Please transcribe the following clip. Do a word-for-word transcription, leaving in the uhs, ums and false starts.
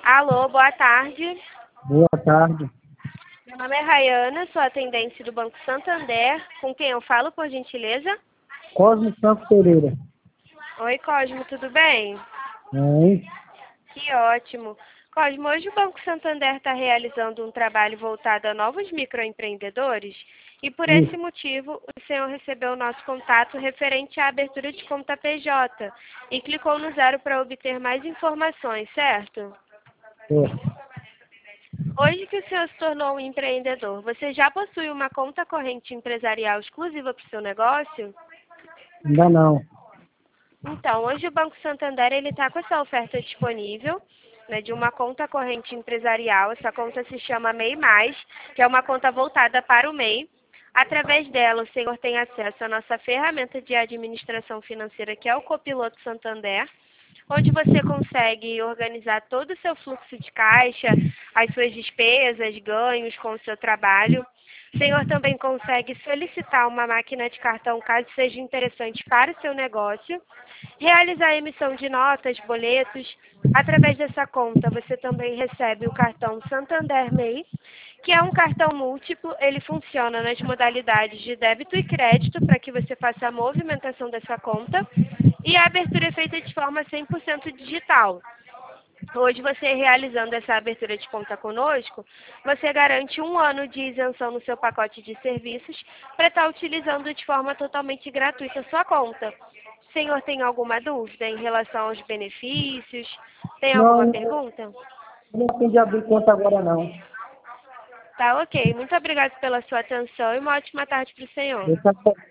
Alô, boa tarde. Boa tarde. Meu nome é Rayana, sou atendente do Banco Santander. Com quem eu falo, por gentileza? Cosme Santos Pereira. Oi, Cosmo, tudo bem? Oi. Que ótimo. Cosmo, hoje o Banco Santander está realizando um trabalho voltado a novos microempreendedores e, por esse Isso. motivo, o senhor recebeu o nosso contato referente à abertura de conta P J e clicou no zero para obter mais informações, certo? É. Hoje que o senhor se tornou um empreendedor, você já possui uma conta corrente empresarial exclusiva para o seu negócio? Ainda não. Então, hoje o Banco Santander ele está com essa oferta disponível, né, de uma conta corrente empresarial. Essa conta se chama MEI Mais, que é uma conta voltada para o M E I. Através dela, o senhor tem acesso à nossa ferramenta de administração financeira, que é o Copiloto Santander, onde você consegue organizar todo o seu fluxo de caixa, as suas despesas, ganhos com o seu trabalho. O senhor também consegue solicitar uma máquina de cartão, caso seja interessante para o seu negócio, realizar a emissão de notas, boletos. Através dessa conta, você também recebe o cartão Santander M E I, que é um cartão múltiplo. Ele funciona nas modalidades de débito e crédito, para que você faça a movimentação dessa conta, e a abertura é feita de forma cem por cento digital. Hoje, você realizando essa abertura de conta conosco, você garante um ano de isenção no seu pacote de serviços para estar utilizando de forma totalmente gratuita a sua conta. O senhor tem alguma dúvida em relação aos benefícios? Tem Não, alguma não pergunta? não tem de abrir conta agora não. Tá ok. Muito obrigada pela sua atenção e uma ótima tarde para o senhor. Eu só